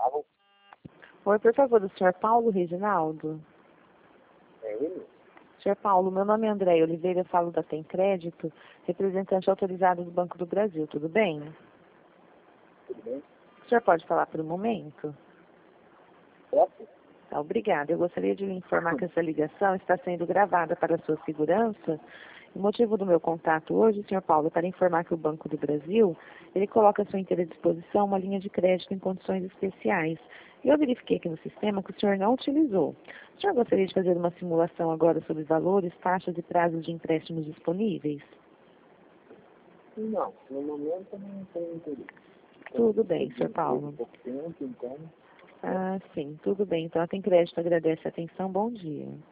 Alô? Oi, por favor, o senhor Paulo Reginaldo? É ele? Senhor Paulo, meu nome é André Oliveira, eu falo da Tem Crédito, representante autorizado do Banco do Brasil, tudo bem? Tudo bem? O senhor pode falar por um momento? Posso? Tá, obrigada. Eu gostaria de lhe informar que essa ligação está sendo gravada para sua segurança. O motivo do meu contato hoje, senhor Paulo, é para informar que o Banco do Brasil, ele coloca à sua inteira disposição uma linha de crédito em condições especiais. E eu verifiquei aqui no sistema que o senhor não utilizou. O senhor gostaria de fazer uma simulação agora sobre valores, taxas e prazos de empréstimos disponíveis? Não, no momento eu não tenho interesse. Tudo bem, senhor Paulo. Pouco tempo, então. Ah, sim, tudo bem. Então, a Tem Crédito agradece a atenção. Bom dia.